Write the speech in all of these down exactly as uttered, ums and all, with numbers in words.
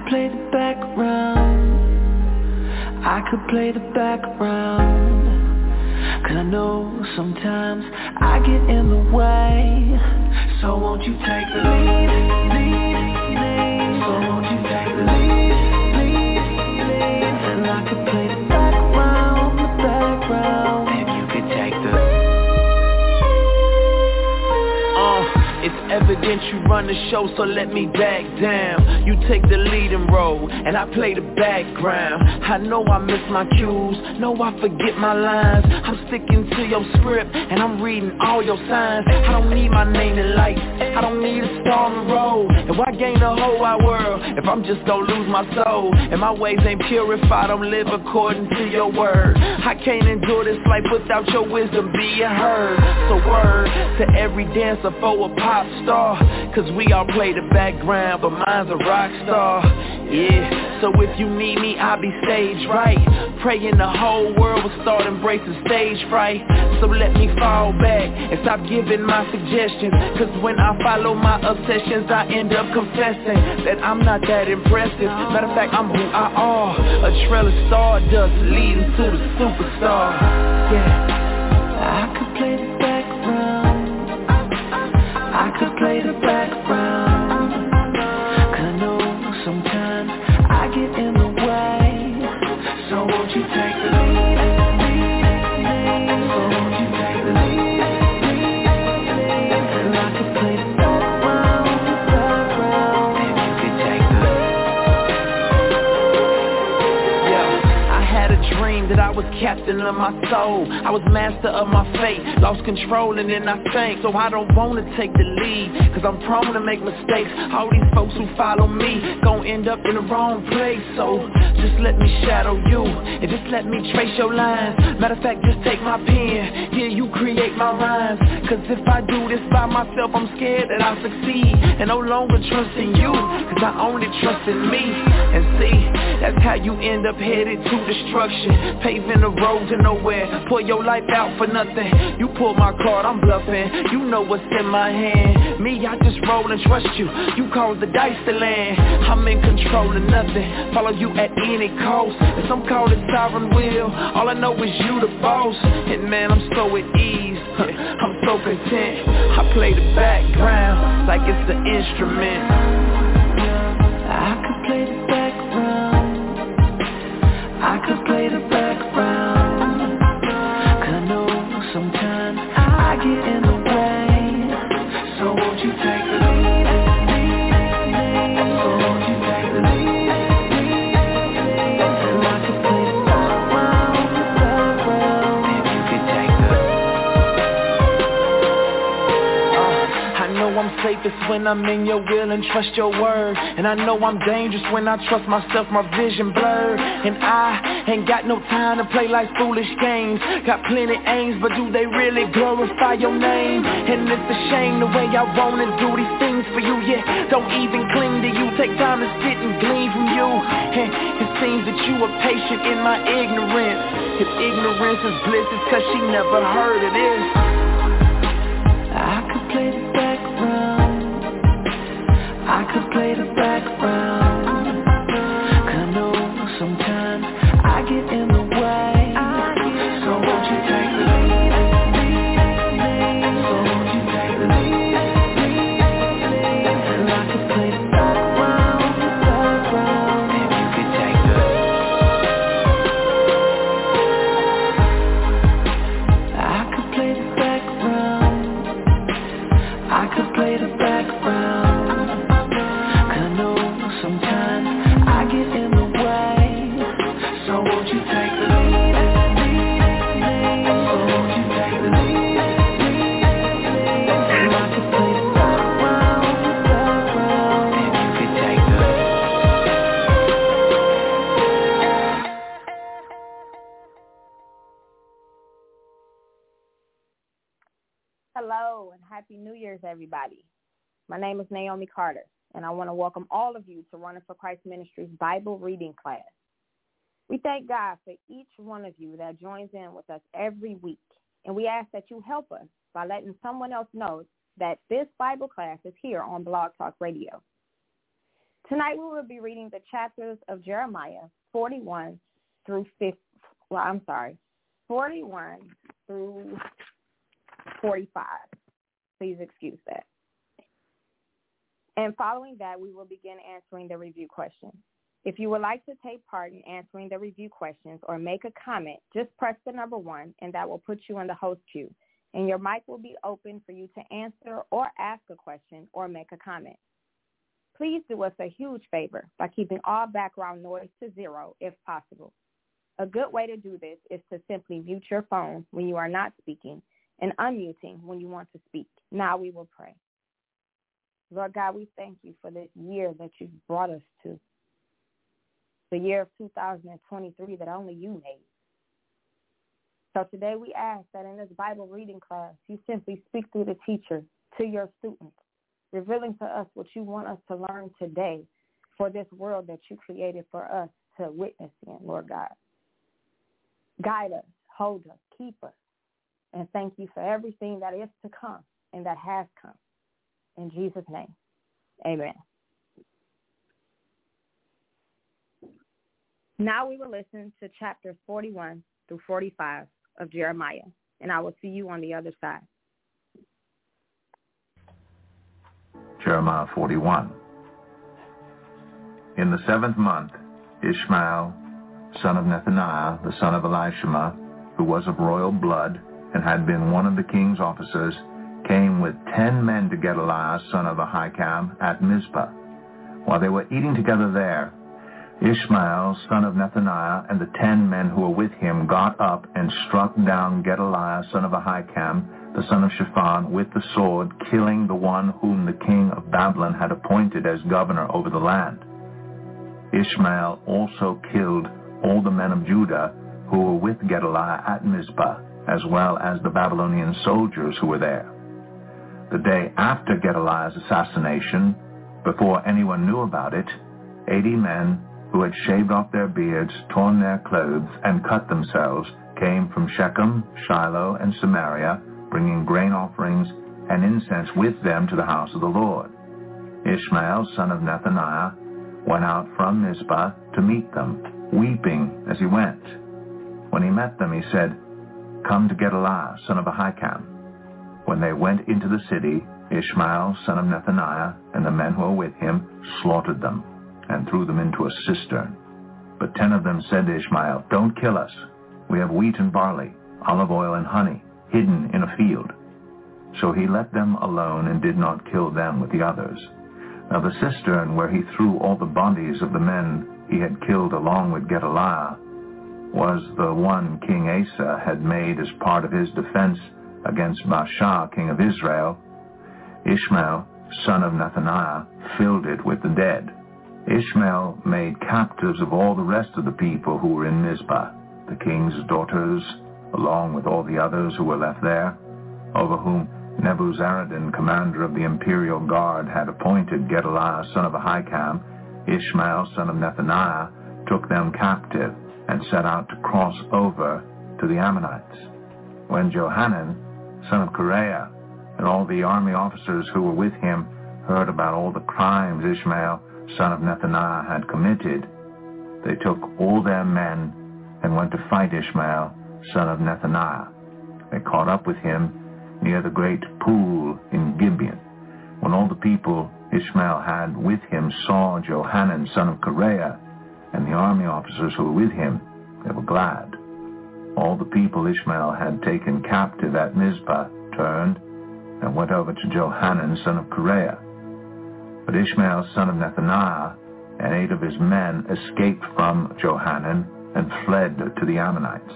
could play the background. I could play the background. Cause I know sometimes I get in the way. So won't you take the lead, lead, lead. So won't you take the lead, lead, lead. And I could play the background, the background. If you could take the It's evident you run the show, so let me back down. You take the leading role, and I play the background. I know I miss my cues, know I forget my lines. I'm sticking to your script, and I'm reading all your signs. I don't need my name in lights, I don't need a star on the road. If I gain the whole wide world, if I'm just gonna lose my soul, and my ways ain't pure if I don't live according to your word. I can't endure this life without your wisdom being heard. So word to every dancer for a pop star, cause we all play the background, but mine's a rock star. Yeah, so if you need me, I'll be stage right, praying the whole world will start embracing stage fright. So let me fall back and stop giving my suggestions, cause when I follow my obsessions, I end up confessing that I'm not that impressive. Matter of fact, I'm who I are, a trail of stardust leading to the superstar. Yeah, I could play the background. I could play the background. Cause I know sometimes I get in the way. So won't you take the lead, lead, lead. So won't you take the lead, lead, lead. And I could play the background, the background. If you could take the Yeah, I had a dream that I was captain of my soul. I was master of my fate, lost control and then I sank. So I don't wanna take the lead, cause I'm prone to make mistakes. All these folks who follow me gon' end up in the wrong place. So just let me shadow you, and just let me trace your lines. Matter of fact, just take my pen, here you create my rhymes. Cause if I do this by myself, I'm scared that I'll succeed, and no longer trust in you, cause I only trust in me. And see, that's how you end up headed to destruction, paving the road to nowhere, pour your life out for nothing. You pull my card, I'm bluffing, you know what's in my hand. Me, I just roll and trust you, you cause the dice to land. I'm in control of nothing, follow you at any cost. And some call it sovereign will, all I know is you the boss. And man, I'm so at ease, I'm so content. I play the background like it's the instrument. I could play the background. I could play the background. Cause I know sometimes I get in the way. So won't you take the lead, lead, lead. So won't you take the lead, lead, lead. And I could play the background, the background. If you could take the uh, I know I'm safest when I'm in your will and trust your word. And I know I'm dangerous when I trust myself, my vision blurred. And I ain't got no time to play like foolish games. Got plenty aims, but do they really glorify your name? And it's a shame the way I wanna do these things for you. Yeah, don't even cling to you, take time to sit and glean from you. And it seems that you are patient in my ignorance. If ignorance is bliss, it's cause she never heard of this. I could play the background. I could play the background. Cause I know sometimes I get in the way. So won't you take the lead, lead, lead. So won't you take the lead, lead, lead. And I could play the background, the background. If you could take the I could play the background. I could play the background. Cause I know sometimes I get in the way. So won't you take the lead, lead, lead. So won't you take the lead, lead, lead. And I could play the background, the background. If you could take the Hello and Happy New Year's, everybody. My name is Naomi Carter, and I want to welcome all of you to Running for Christ Ministries Bible reading class. We thank God for each one of you that joins in with us every week, and we ask that you help us by letting someone else know that this Bible class is here on Blog Talk Radio. Tonight we will be reading the chapters of Jeremiah forty-one through fifty. Well, I'm sorry, forty-one through forty-five. Please excuse that. And following that, we will begin answering the review questions. If you would like to take part in answering the review questions or make a comment, just press the number one, and that will put you in the host queue. And your mic will be open for you to answer or ask a question or make a comment. Please do us a huge favor by keeping all background noise to zero if possible. A good way to do this is to simply mute your phone when you are not speaking and unmuting when you want to speak. Now we will pray. Lord God, we thank you for this year that you've brought us to, the year of two thousand twenty-three that only you made. So today we ask that in this Bible reading class, you simply speak through the teacher to your students, revealing to us what you want us to learn today for this world that you created for us to witness in, Lord God. Guide us, hold us, keep us, and thank you for everything that is to come and that has come. In Jesus' name, amen. Now we will listen to chapters forty-one through forty-five of Jeremiah, and I will see you on the other side. Jeremiah forty-one. In the seventh month, Ishmael, son of Nethaniah, the son of Elishama, who was of royal blood and had been one of the king's officers, came with ten men to Gedaliah, son of Ahikam, at Mizpah. While they were eating together there, Ishmael, son of Nethaniah, and the ten men who were with him got up and struck down Gedaliah, son of Ahikam, the son of Shaphan, with the sword, killing the one whom the king of Babylon had appointed as governor over the land. Ishmael also killed all the men of Judah who were with Gedaliah at Mizpah, as well as the Babylonian soldiers who were there. The day after Gedaliah's assassination, before anyone knew about it, eighty men who had shaved off their beards, torn their clothes, and cut themselves, came from Shechem, Shiloh, and Samaria, bringing grain offerings and incense with them to the house of the Lord. Ishmael, son of Nethaniah, went out from Mizpah to meet them, weeping as he went. When he met them, he said, "Come to Gedaliah, son of Ahikam." When they went into the city, Ishmael, son of Nethaniah, and the men who were with him slaughtered them and threw them into a cistern. But ten of them said to Ishmael, "Don't kill us. We have wheat and barley, olive oil and honey, hidden in a field." So he let them alone and did not kill them with the others. Now the cistern where he threw all the bodies of the men he had killed along with Gedaliah was the one King Asa had made as part of his defense against Baasha, king of Israel. Ishmael, son of Nethaniah, filled it with the dead. Ishmael made captives of all the rest of the people who were in Mizpah, the king's daughters, along with all the others who were left there, over whom Nebuzaradan, commander of the imperial guard, had appointed Gedaliah, son of Ahikam. Ishmael, son of Nethaniah, took them captive and set out to cross over to the Ammonites. When Johanan, son of Kareah, and all the army officers who were with him heard about all the crimes Ishmael, son of Nethaniah, had committed, they took all their men and went to fight Ishmael, son of Nethaniah. They caught up with him near the great pool in Gibeon. When all the people Ishmael had with him saw Johanan, son of Kareah, and the army officers who were with him, they were glad. All the people Ishmael had taken captive at Mizpah turned and went over to Johanan, son of Kareah. But Ishmael, son of Nethaniah, and eight of his men escaped from Johanan and fled to the Ammonites.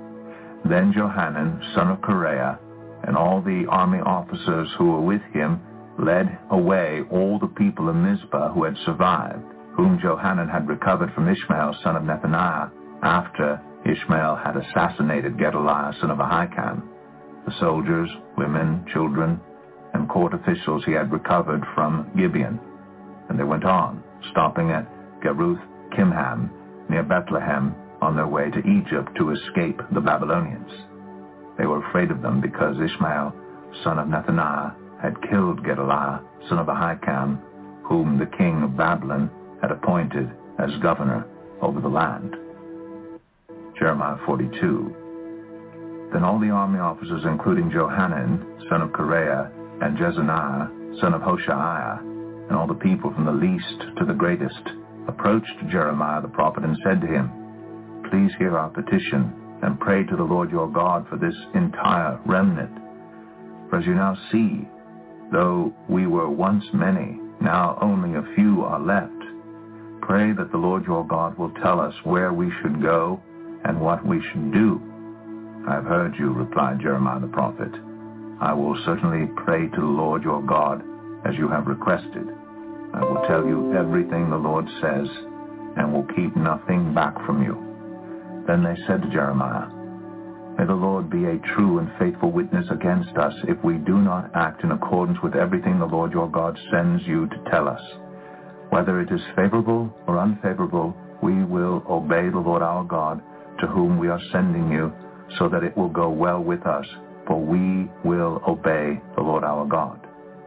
Then Johanan, son of Kareah, and all the army officers who were with him led away all the people of Mizpah who had survived, whom Johanan had recovered from Ishmael, son of Nethaniah, after Ishmael had assassinated Gedaliah, son of Ahikam. The soldiers, women, children, and court officials he had recovered from Gibeon. And they went on, stopping at Geruth Kimham, near Bethlehem, on their way to Egypt to escape the Babylonians. They were afraid of them because Ishmael, son of Nethaniah, had killed Gedaliah, son of Ahikam, whom the king of Babylon had appointed as governor over the land. Jeremiah forty-two. Then all the army officers, including Johanan, son of Kareah, and Jezaniah, son of Hoshaiah, and all the people from the least to the greatest, approached Jeremiah the prophet and said to him, Please hear our petition, and pray to the Lord your God for this entire remnant. For as you now see, though we were once many, now only a few are left. Pray that the Lord your God will tell us where we should go and what we should do. I have heard you, replied Jeremiah the prophet. I will certainly pray to the Lord your God as you have requested. I will tell you everything the Lord says and will keep nothing back from you. Then they said to Jeremiah, May the Lord be a true and faithful witness against us if we do not act in accordance with everything the Lord your God sends you to tell us. Whether it is favorable or unfavorable, we will obey the Lord our God, to whom we are sending you, so that it will go well with us, for we will obey the Lord our God.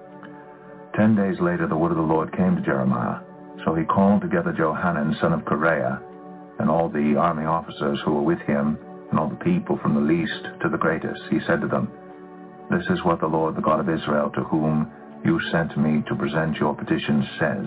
Ten days later the word of the Lord came to Jeremiah. So he called together Johanan, son of Kareah, and all the army officers who were with him, and all the people from the least to the greatest. He said to them, This is what the Lord, the God of Israel, to whom you sent me to present your petition, says,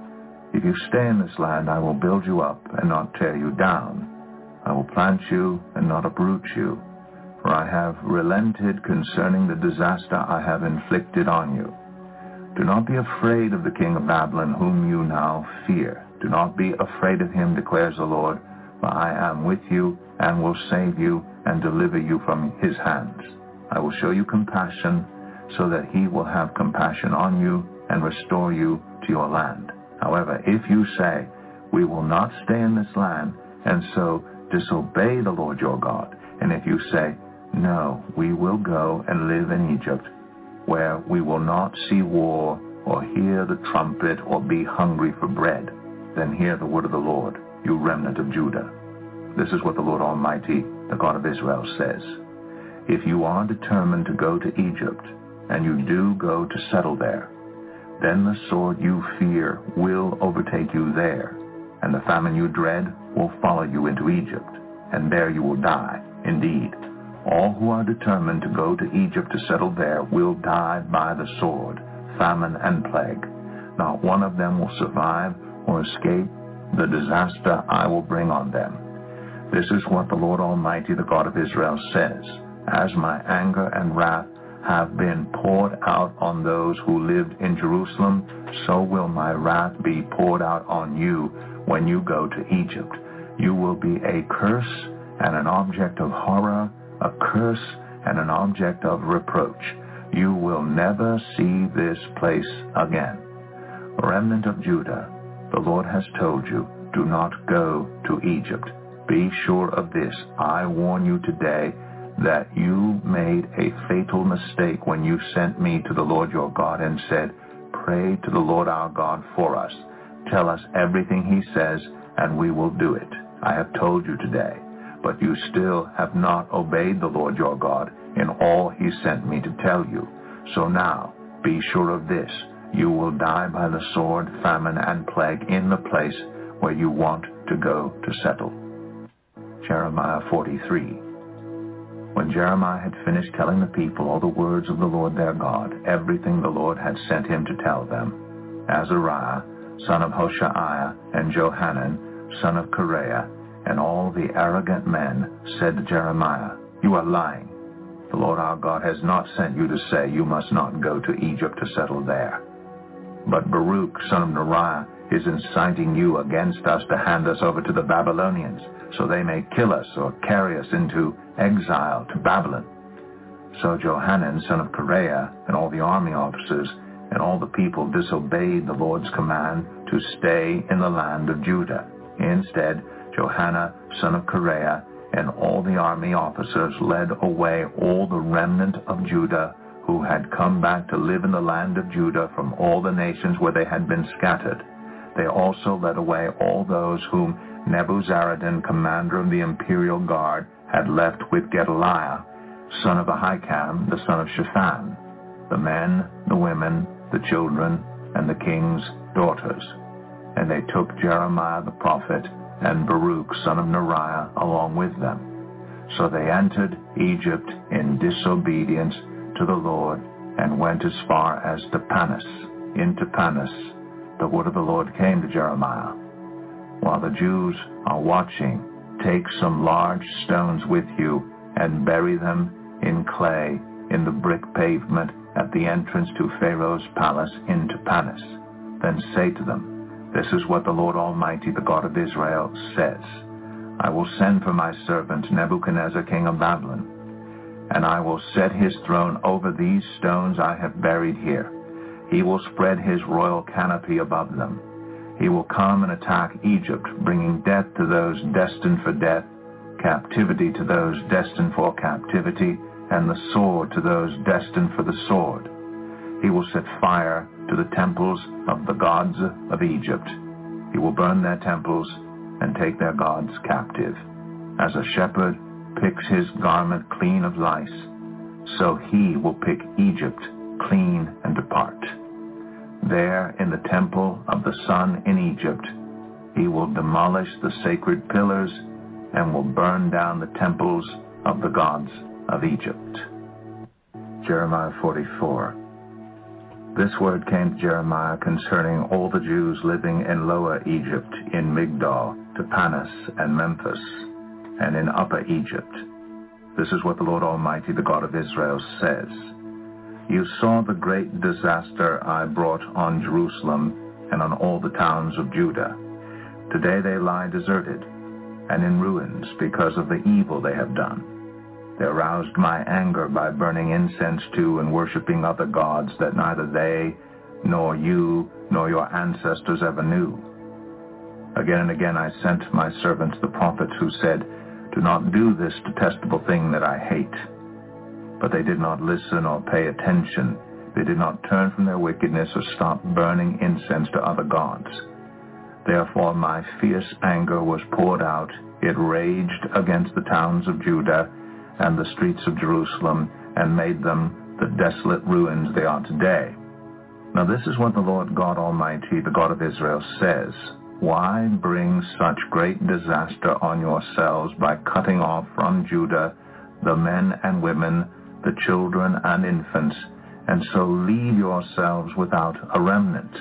If you stay in this land, I will build you up and not tear you down. I will plant you and not uproot you, for I have relented concerning the disaster I have inflicted on you. Do not be afraid of the king of Babylon, whom you now fear. Do not be afraid of him, declares the Lord, for I am with you and will save you and deliver you from his hands. I will show you compassion, so that he will have compassion on you and restore you to your land. However, if you say, We will not stay in this land, and so disobey the Lord your God, and if you say, No, we will go and live in Egypt, where we will not see war or hear the trumpet or be hungry for bread, then hear the word of the Lord, you remnant of Judah. This is what the Lord Almighty, the God of Israel, says. If you are determined to go to Egypt, and you do go to settle there, then the sword you fear will overtake you there, and the famine you dread will follow you into Egypt, and there you will die. Indeed, all who are determined to go to Egypt to settle there will die by the sword, famine, and plague. Not one of them will survive or escape the disaster I will bring on them. This is what the Lord Almighty, the God of Israel, says. As my anger and wrath have been poured out on those who lived in Jerusalem, so will my wrath be poured out on you when you go to Egypt. You will be a curse and an object of horror, a curse and an object of reproach. You will never see this place again. Remnant of Judah, the Lord has told you, do not go to Egypt. Be sure of this, I warn you today that you made a fatal mistake when you sent me to the Lord your God and said, Pray to the Lord our God for us. Tell us everything he says, and we will do it. I have told you today, but you still have not obeyed the Lord your God in all he sent me to tell you. So now, be sure of this, you will die by the sword, famine, and plague in the place where you want to go to settle. Jeremiah forty-three. When Jeremiah had finished telling the people all the words of the Lord their God, everything the Lord had sent him to tell them, Azariah, son of Hoshaiah, and Johanan, son of Kareah, and all the arrogant men said to Jeremiah, You are lying. The Lord our God has not sent you to say, You must not go to Egypt to settle there. But Baruch, son of Neriah, is inciting you against us to hand us over to the Babylonians, so they may kill us or carry us into exile to Babylon. So Johanan, son of Kareah, and all the army officers, and all the people disobeyed the Lord's command to stay in the land of Judah. Instead, Johanan, son of Kareah, and all the army officers led away all the remnant of Judah who had come back to live in the land of Judah from all the nations where they had been scattered. They also led away all those whom Nebuzaradan, commander of the imperial guard, had left with Gedaliah, son of Ahikam, the son of Shaphan, the men, the women, the children, and the king's daughters. And they took Jeremiah the prophet and Baruch son of Neriah along with them. So they entered Egypt in disobedience to the Lord and went as far as Tapanhes. In Tapanhes, the word of the Lord came to Jeremiah. While the Jews are watching, take some large stones with you and bury them in clay in the brick pavement at the entrance to Pharaoh's palace in Tapanhes. Then say to them, this is what the Lord Almighty, the God of Israel, says. I will send for my servant Nebuchadnezzar, king of Babylon, and I will set his throne over these stones I have buried here. He will spread his royal canopy above them. He will come and attack Egypt, bringing death to those destined for death, captivity to those destined for captivity, and the sword to those destined for the sword. He will set fire to the temples of the gods of Egypt. He will burn their temples and take their gods captive. As a shepherd picks his garment clean of lice, so he will pick Egypt clean and depart. There in the temple of the sun in Egypt, he will demolish the sacred pillars and will burn down the temples of the gods of Egypt. Jeremiah forty-four. This word came to Jeremiah concerning all the Jews living in Lower Egypt, in Migdol, Tapanhes, and Memphis, and in Upper Egypt. This is what the Lord Almighty, the God of Israel, says. You saw the great disaster I brought on Jerusalem and on all the towns of Judah. Today they lie deserted and in ruins because of the evil they have done. They aroused my anger by burning incense to and worshiping other gods that neither they, nor you, nor your ancestors ever knew. Again and again I sent my servants the prophets who said, do not do this detestable thing that I hate. But they did not listen or pay attention. They did not turn from their wickedness or stop burning incense to other gods. Therefore my fierce anger was poured out. It raged against the towns of Judah and the streets of Jerusalem, and made them the desolate ruins they are today. Now this is what the Lord God Almighty, the God of Israel, says. Why bring such great disaster on yourselves by cutting off from Judah the men and women, the children and infants, and so leave yourselves without a remnant?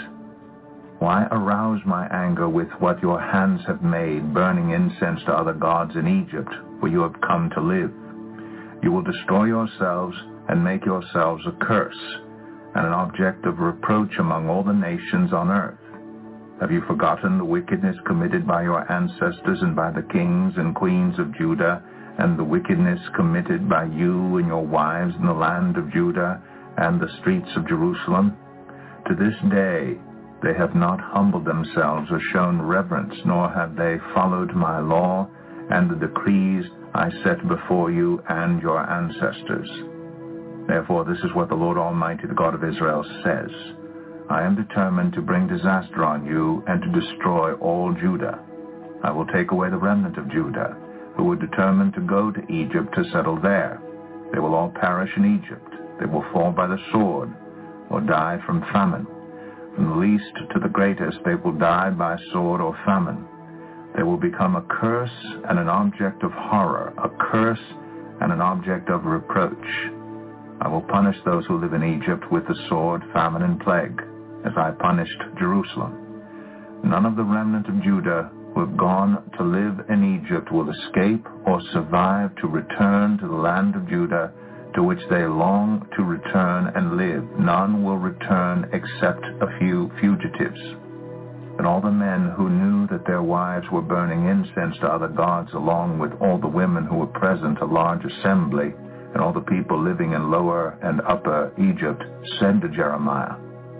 Why arouse my anger with what your hands have made, burning incense to other gods in Egypt, where you have come to live? You will destroy yourselves and make yourselves a curse, and an object of reproach among all the nations on earth. Have you forgotten the wickedness committed by your ancestors and by the kings and queens of Judah, and the wickedness committed by you and your wives in the land of Judah and the streets of Jerusalem? To this day they have not humbled themselves or shown reverence, nor have they followed my law and the decrees I set before you and your ancestors. Therefore this is what the Lord Almighty, the God of Israel, says. I am determined to bring disaster on you and to destroy all Judah. I will take away the remnant of Judah, who were determined to go to Egypt to settle there. They will all perish in Egypt. They will fall by the sword or die from famine. From the least to the greatest they will die by sword or famine. They will become a curse and an object of horror, a curse and an object of reproach. I will punish those who live in Egypt with the sword, famine, and plague, as I punished Jerusalem. None of the remnant of Judah who have gone to live in Egypt will escape or survive to return to the land of Judah, to which they long to return and live. None will return except a few fugitives. And all the men who knew that their wives were burning incense to other gods, along with all the women who were present, a large assembly, and all the people living in Lower and Upper Egypt, said to Jeremiah,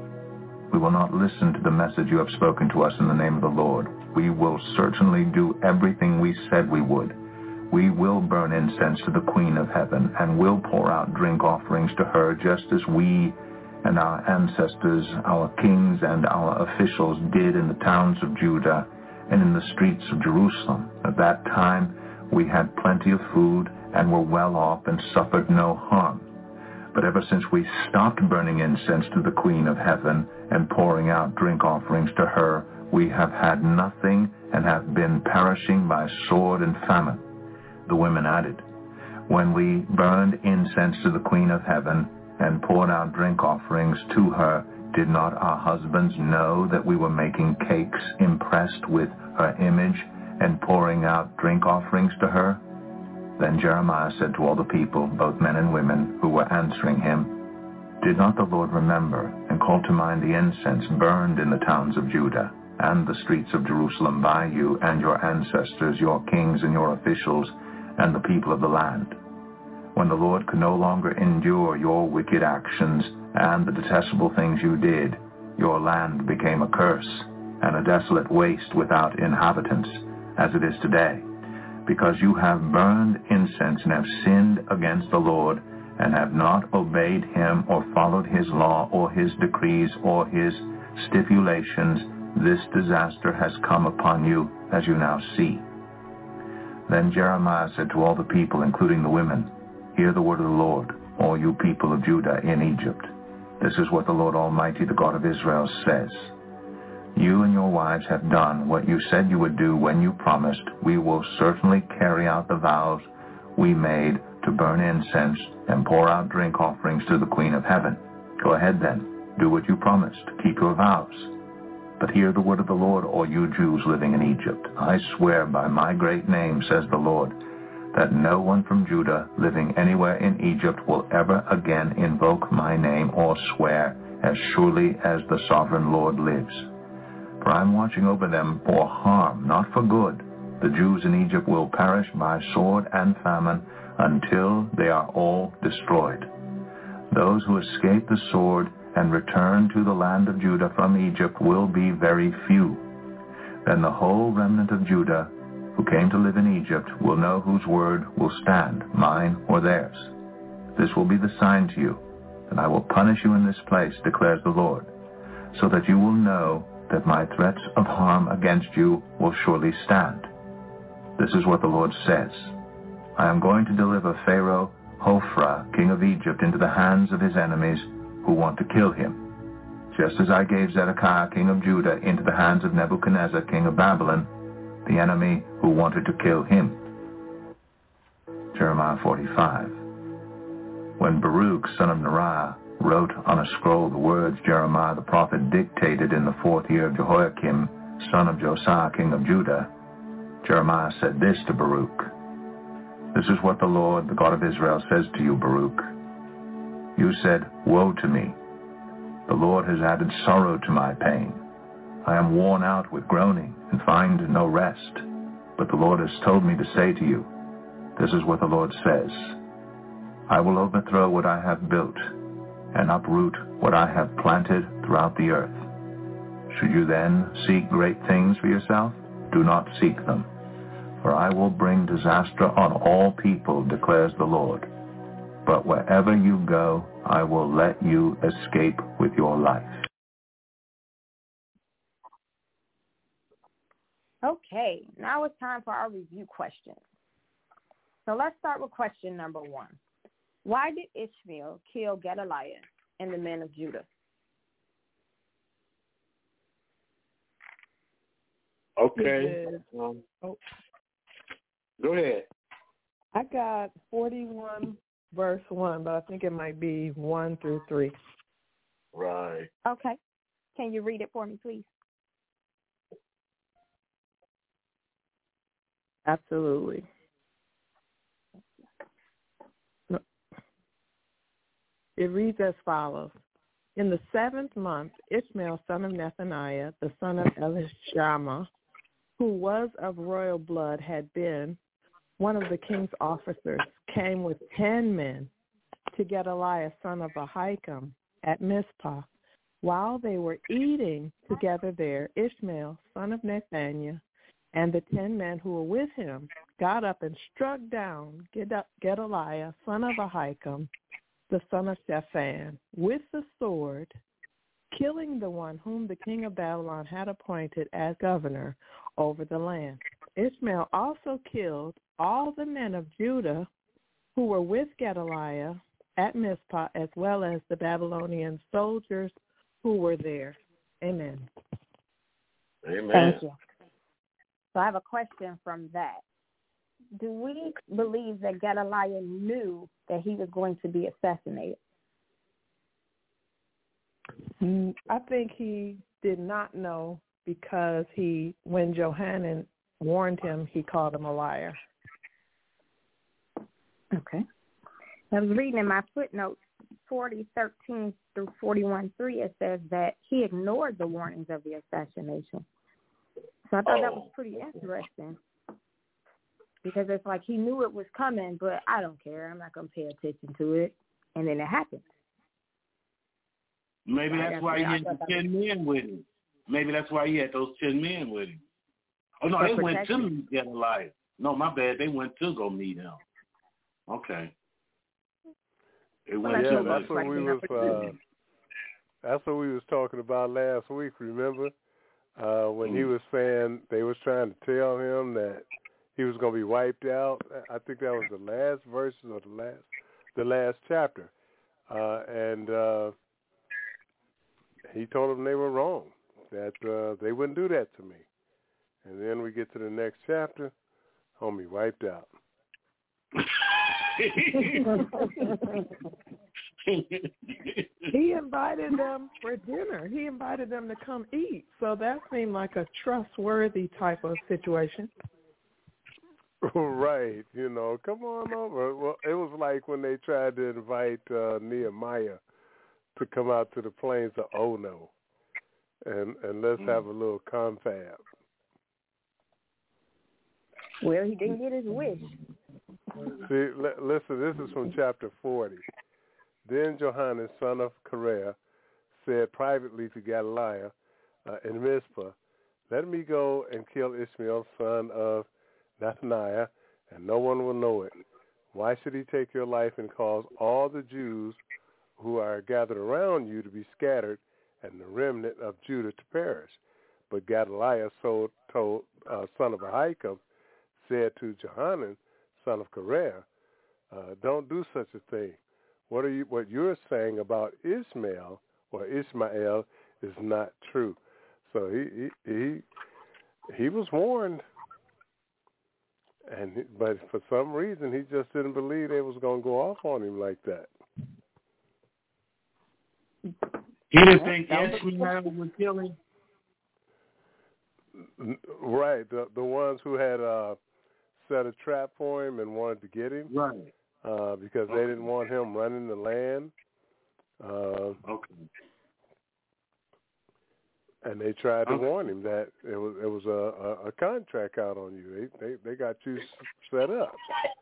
we will not listen to the message you have spoken to us in the name of the Lord. We will certainly do everything we said we would. We will burn incense to the Queen of Heaven, and will pour out drink offerings to her, just as we and our ancestors, our kings and our officials did in the towns of Judah and in the streets of Jerusalem. At that time we had plenty of food and were well off and suffered no harm. But ever since we stopped burning incense to the Queen of Heaven and pouring out drink offerings to her, We have had nothing and have been perishing by sword and famine. The women added, when we burned incense to the Queen of Heaven and poured out drink offerings to her, did not our husbands know that we were making cakes impressed with her image and pouring out drink offerings to her? Then Jeremiah said to all the people, both men and women, who were answering him, did not the Lord remember and call to mind the incense burned in the towns of Judah and the streets of Jerusalem by you and your ancestors, your kings and your officials, and the people of the land? When the Lord could no longer endure your wicked actions and the detestable things you did, your land became a curse and a desolate waste without inhabitants, as it is today, because you have burned incense and have sinned against the Lord, and have not obeyed him or followed his law or his decrees or his stipulations. This disaster has come upon you, as you now see. Then Jeremiah said to all the people, including the women, hear the word of the Lord, all you people of Judah in Egypt. This is what the Lord Almighty, the God of Israel, says. You and your wives have done what you said you would do when you promised, we will certainly carry out the vows we made to burn incense and pour out drink offerings to the Queen of Heaven. Go ahead then, do what you promised, keep your vows. But hear the word of the Lord, all you Jews living in Egypt. I swear by my great name, says the Lord, that no one from Judah living anywhere in Egypt will ever again invoke my name or swear, as surely as the sovereign Lord lives. For I am watching over them for harm, not for good. The Jews in Egypt will perish by sword and famine until they are all destroyed. Those who escape the sword and return to the land of Judah from Egypt will be very few. Then the whole remnant of Judah who came to live in Egypt will know whose word will stand, mine or theirs. This will be the sign to you, that I will punish you in this place, declares the Lord, so that you will know that my threats of harm against you will surely stand. This is what the Lord says. I am going to deliver Pharaoh Hophra, king of Egypt, into the hands of his enemies who want to kill him, just as I gave Zedekiah, king of Judah, into the hands of Nebuchadnezzar, king of Babylon, the enemy who wanted to kill him. Jeremiah forty-five. When Baruch, son of Neriah, wrote on a scroll the words Jeremiah the prophet dictated in the fourth year of Jehoiakim, son of Josiah, king of Judah, Jeremiah said this to Baruch, this is what the Lord, the God of Israel, says to you, Baruch. You said, woe to me. The Lord has added sorrow to my pain. I am worn out with groaning and find no rest. But the Lord has told me to say to you, this is what the Lord says. I will overthrow what I have built and uproot what I have planted throughout the earth. Should you then seek great things for yourself? Do not seek them. For I will bring disaster on all people, declares the Lord. But wherever you go, I will let you escape with your life. Okay, now it's time for our review questions. So let's start with question number one. Why did Ishmael kill Gedaliah and the men of Judah? Okay. Um, oh. Go ahead. I got forty-one verse one, but I think it might be one through three. Right. Okay. Can you read it for me, please? Absolutely. It reads as follows. In the seventh month, Ishmael, son of Nethaniah, the son of Elishama, who was of royal blood, had been one of the king's officers, came with ten men to Gedaliah, son of Ahikam, at Mizpah. While they were eating together there, Ishmael, son of Nethaniah, and the ten men who were with him got up and struck down Gedaliah, son of Ahikam, the son of Shaphan, with the sword, killing the one whom the king of Babylon had appointed as governor over the land. Ishmael also killed all the men of Judah who were with Gedaliah at Mizpah, as well as the Babylonian soldiers who were there. Amen. Amen. Thank you. So I have a question from that. Do we believe that Gedaliah knew that he was going to be assassinated? I think he did not know because he, when Johanan warned him, he called him a liar. Okay. I was reading in my footnotes, forty thirteen through forty-one three, it says that he ignored the warnings of the assassination. So I thought oh. that was pretty interesting because it's like he knew it was coming, but I don't care. I'm not going to pay attention to it. And then it happened. Maybe that's, that's why he had the ten men with him. Maybe that's why he had those ten men with him. Oh, no, they went to meet Gedaliah. No, my bad. They went to go meet him. Okay. They went yeah, to that's what we was. Uh, that's what we was talking about last week. Remember uh, when mm. he was saying they was trying to tell him that he was going to be wiped out. I think that was the last verses of the last, the last chapter, uh, and uh, he told them they were wrong. That uh, they wouldn't do that to me. And then we get to the next chapter, homie wiped out. He invited them for dinner. He invited them to come eat. So that seemed like a trustworthy type of situation. Right. You know, come on over. Well, it was like when they tried to invite uh, Nehemiah to come out to the plains of Ono and, and let's have a little confab. Well, he didn't get his wish. See, l- listen, this is from chapter forty. Then Johanan, son of Kareah, said privately to Gedaliah uh, in Mizpah, let me go and kill Ishmael, son of Nethaniah, and no one will know it. Why should he take your life and cause all the Jews who are gathered around you to be scattered and the remnant of Judah to perish? But Gedaliah, so told, uh, son of Ahikam, said to Johanan, son of Kareah, uh, don't do such a thing. What are you? What you're saying about Ishmael or Ishmael is not true. So he he he, he was warned, and he, but for some reason he just didn't believe they was going to go off on him like that. He didn't think Ishmael would kill him. Right, the the ones who had uh, set a trap for him and wanted to get him. Right. Uh, because okay. they didn't want him running the land. Uh, okay. And they tried to okay. warn him that it was it was a, a, a contract out on you. They they, they got you set up.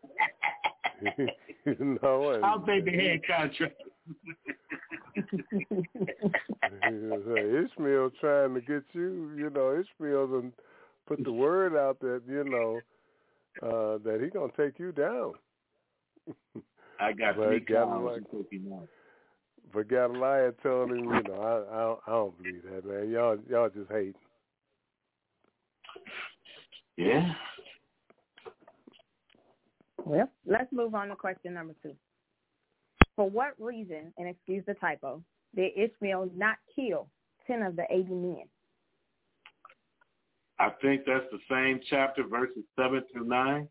you know. And, I'll take the head contract. Ishmael trying to get you. You know, Ishmael done put the word out that you know uh, that he gonna take you down. I got three cows to take him out. But Gedaliah told him, you know, I, I, don't, I don't believe that, man. Y'all, y'all just hate. Yeah. Well, let's move on to question number two. For what reason, and excuse the typo, did Ishmael not kill ten of the eighty men? I think that's the same chapter, verses seven through nine.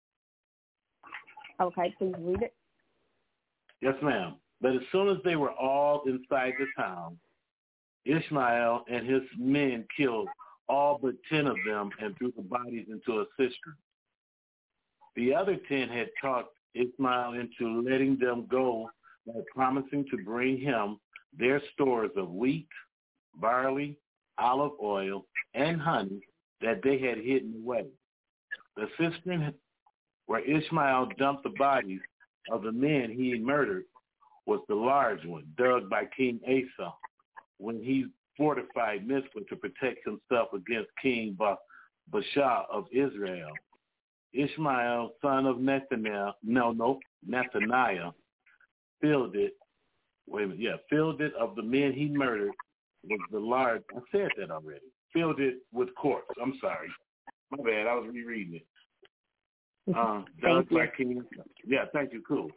Okay, please read it. Yes, ma'am. But as soon as they were all inside the town, Ishmael and his men killed all but ten of them and threw the bodies into a cistern. The other ten had talked Ishmael into letting them go by promising to bring him their stores of wheat, barley, olive oil, and honey that they had hidden away. The cistern where Ishmael dumped the bodies of the men he had murdered was the large one dug by King Asa when he fortified Mizpah to protect himself against King Baasha of Israel. Ishmael, son of Nethaniah, no, no, Nethaniah, filled it, wait a minute, yeah, filled it of the men he murdered was the large, I said that already, filled it with corpse. I'm sorry. My bad, I was rereading it. Uh, thank you. Like King, yeah, thank you, cool.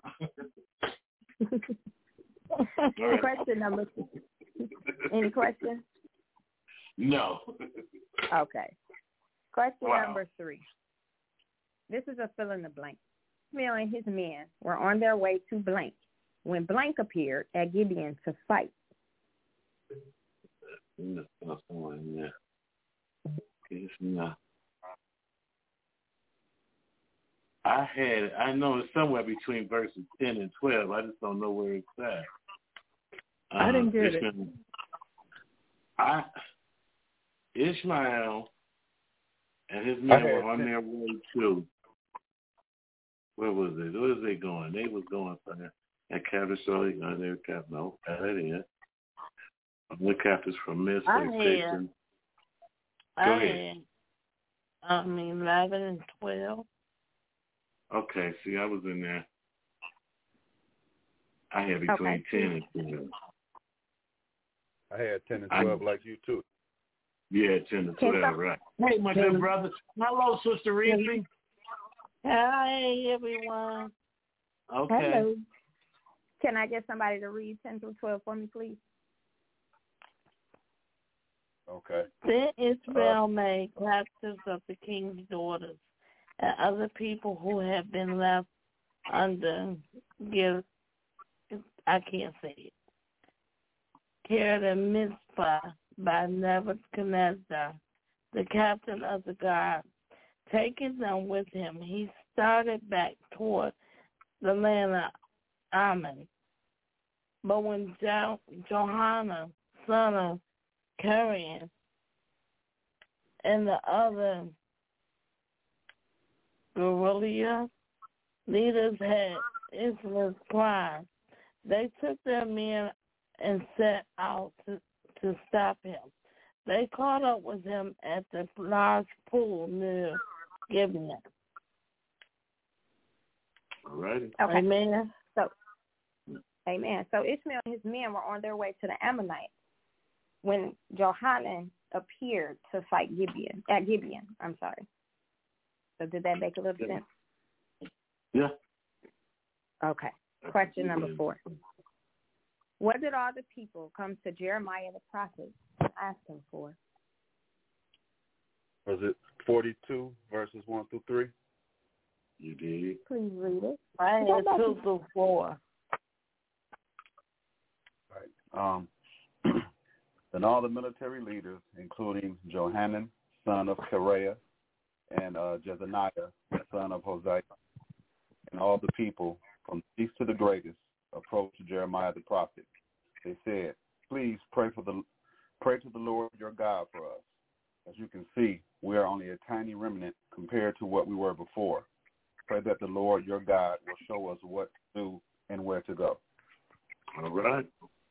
Right. Question number two. Any questions? No. Okay. Question Wow. number three. This is a fill in the blank. Ishmael and his men were on their way to blank when blank appeared at Gibeon to fight. I had, I know it's somewhere between verses ten and twelve. I just don't know where it's at. Uh, I didn't get Ishmael, it. I, Ishmael and his men were on their way to, where was it? Where was they going? They was going for that. That captain, so they were captain. No, that is. The captains from Mizpah. I had, I had, um, eleven and twelve. Okay, see, I was in there. I had between Okay. ten and twelve. I had ten and twelve I, like you too. Yeah, ten and twelve, right. Hey, my good brother. Hello, Sister Reese. Hi, everyone. Okay. Hello. Can I get somebody to read ten through twelve for me, please? Okay. Then Israel uh, made captives of the king's daughters and other people who have been left under, give, I can't say it, carried in Mizpah by Nebuchadnezzar, the captain of the guard. Taking them with him, he started back toward the land of Ammon. But when jo- Johanan, son of Karian, and the other guerrilla leaders had Israel's crime, they took their men and set out to, to stop him. They caught up with him at the large pool near Gibeon. All right. Okay. Amen. So, amen. So Ishmael and his men were on their way to the Ammonites when Johanan appeared to fight Gibeon, at Gibeon. I'm sorry. So did that make a little sense? Yeah. Okay. Question number four. What did all the people come to Jeremiah the prophet and ask him for? Was it forty-two verses one through three? You did. Please read it. I had two through four. Right. Um, then all the military leaders, including Johanan, son of Kareah, and uh, Jezaniah, son of Hosea, and all the people, from the least to the greatest, approached Jeremiah the prophet. They said, "Please pray for the pray to the Lord your God for us. As you can see, we are only a tiny remnant compared to what we were before. Pray that the Lord your God will show us what to do and where to go." All right.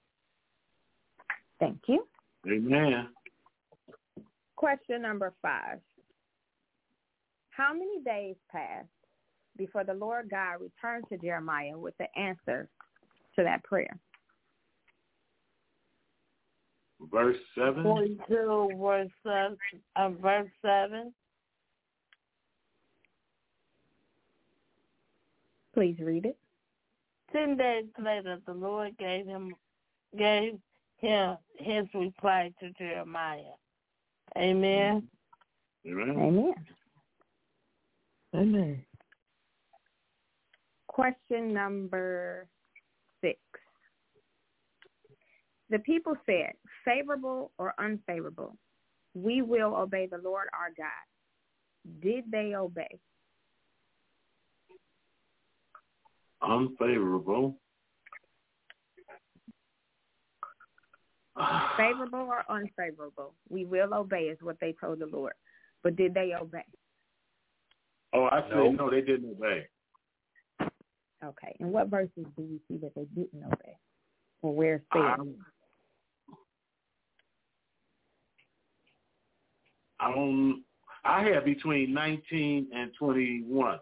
Thank you. Amen. Question number five. How many days passed before the Lord God returned to Jeremiah with the answer to that prayer? Verse seven. Forty-two, verse seven. Uh, verse seven. Please read it. Ten days later, the Lord gave him gave him his reply to Jeremiah. Amen. Amen. Amen. Amen. Question number six. The people said, favorable or unfavorable, we will obey the Lord our God. Did they obey? Unfavorable. Favorable or unfavorable, we will obey is what they told the Lord. But did they obey? Oh, I No. said no, they didn't obey. Okay. And what verses do we see that they didn't obey? Or where it's said? Um, Um, I had between nineteen and twenty-one.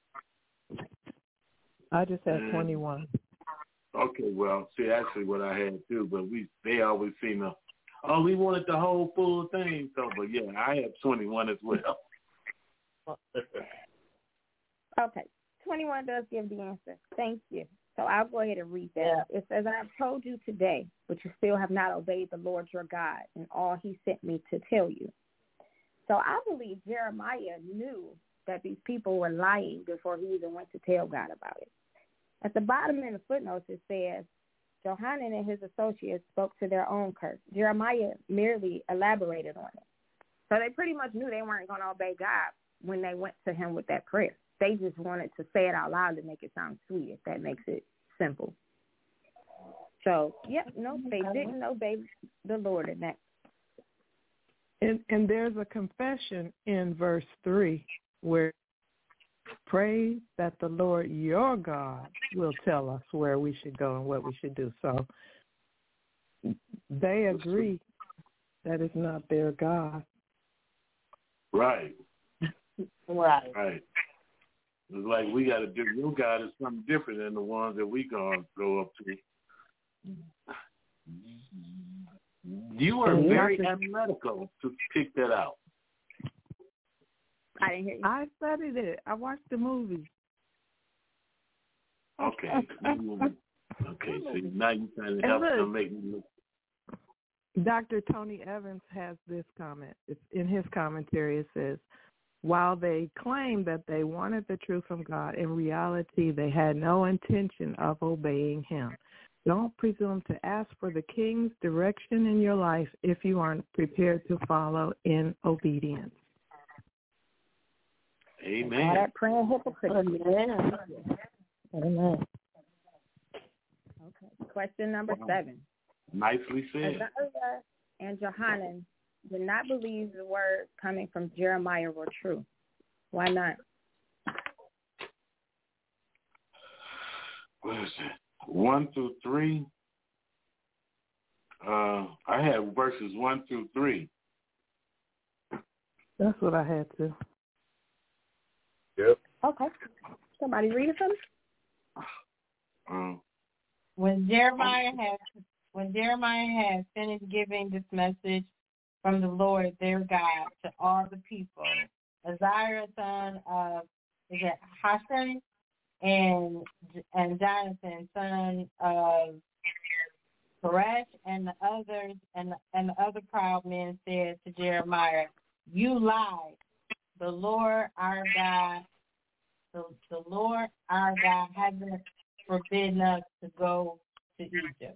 I just had and, twenty-one. Okay, well, see, actually what I had too, but we they always seem to, oh, we wanted the whole full thing. So, but yeah, I had twenty-one as well. Okay. twenty-one does give the answer. Thank you. So I'll go ahead and read that. Yeah. It says, I have told you today, but you still have not obeyed the Lord your God and all he sent me to tell you. So I believe Jeremiah knew that these people were lying before he even went to tell God about it. At the bottom in the footnotes, it says, Johanan and his associates spoke to their own curse. Jeremiah merely elaborated on it. So they pretty much knew they weren't going to obey God when they went to him with that prayer. They just wanted to say it out loud to make it sound sweet, if that makes it simple. So, yeah, no, they didn't obey the Lord in that. And, and there's a confession in verse three where pray that the Lord your God will tell us where we should go and what we should do. So they agree that it's not their God. Right. Right. Right. It's like we got to do, your God is something different than the ones that we going to go up to. You are very analytical to pick that out. I didn't hear you. I studied it. I watched the movie. Okay. Okay, so now you're trying to help them make me look. Doctor Tony Evans has this comment. It's in his commentary, it says, while they claim that they wanted the truth from God, in reality they had no intention of obeying him. Don't presume to ask for the king's direction in your life if you aren't prepared to follow in obedience. Amen. All that praying hypocrite. Amen. Amen. Okay. Question number wow. seven. Nicely said. Azariah and Johanan did not believe the words coming from Jeremiah were true. Why not? What is it? One through three. Uh, I had verses one through three. That's what I had to. Yep. Okay. Somebody read it for me. Um, when Jeremiah had when Jeremiah had finished giving this message from the Lord their God to all the people, Azariah son of is it Hashum and and Jonathan son of Koresh and the others and and the other proud men said to Jeremiah, "You lied. The Lord our God, the, the Lord our God hasn't forbidden us to go to Egypt."